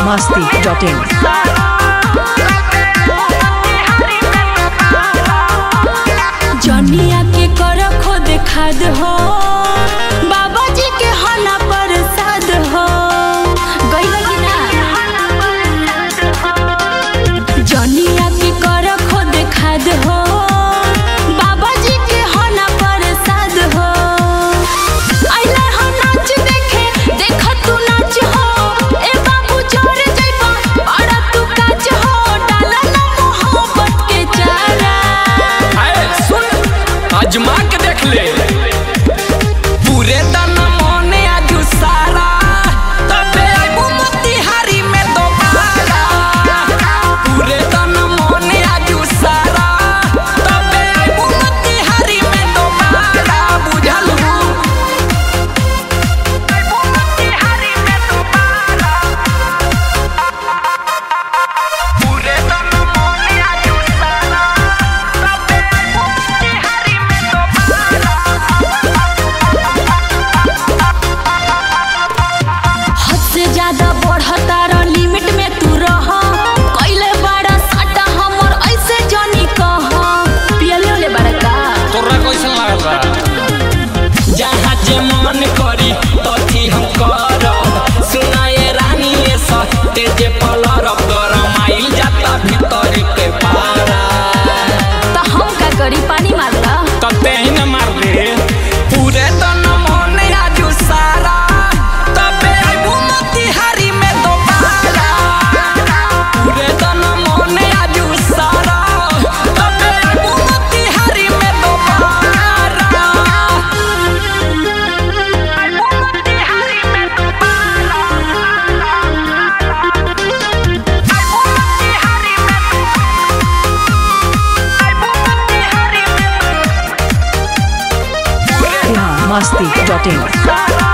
biharmasti.in जनिया के कर खुद खाद हो बाबा जी के हना प्रसाद हो जनिया के कर खुद खाद हो बाबा जी के हना प्रसाद हो आइला हो नाच देखे देख तू नाच हो ए बाबू चढ़ जइबा बड़ा तू काच हो डाला ना मोहब्बत के चारा आजमा के देख ले पूरे तन मोने आजू सारा तबे आइबू मोतिहारी में दोबारा पूरे तन मोने आजू सारा तबे आइबू मोतिहारी में दोबारा बुझलू आइबू मोतिहारी में दोबारा पूरे तन मोने आजू सारा तबे आइबू मोतिहारी में हद से ज्यादा बढ़ता रह लिमिट में तू रह कइले बड़ा साटा हमर ऐसे जनी कह पियले ले बड़ा का तोरा कैसन लागल जहाँ जे मन करी तथी हम करब सुनाए रानी ये सत्य जे पलरब गरम आइल जाता भीतर के पारा त हम का करी पानी मारला तते ही न मार दे पूरे तन मन आजू सारा तबे आइबू मोतिहारी में दोबारा पूरे तन मन आजू सारा तबे आइबू मोतिहारी में दोबारा आइबू मोतिहारी में दोबारा आइबू मोतिहारी में आइबू मोतिहारी में biharmasti.in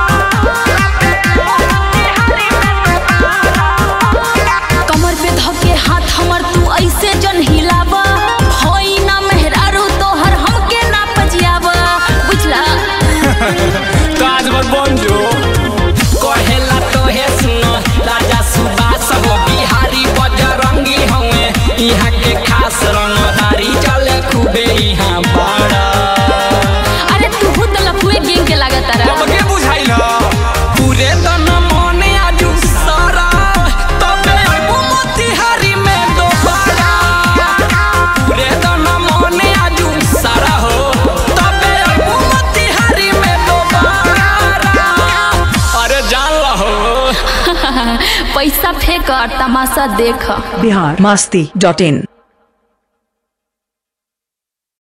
कमर पे धके हाथ हमर तू ऐसे जन हिलावा होई ना मेहरारू तोहर हमके ना पजियावा बुझला काज बर बन जो कहेला तो हे सुनो राजा सुबास हो बिहारी बजरंगी हवे इहाँ के खास रंगदारी चले खूबे इहाँ बड़ा अरे तू खुद लफुए गेंग के लागत रा अब के बुझाइल पूरे तन मन आजू सारा तबे आइबू मोतिहारी में दोबारा पूरे तन मन आजू सारा हो तबे आइबू मोतिहारी में दोबारा अरे जान लहो पैसा फेंक और तमाशा देख biharmasti.in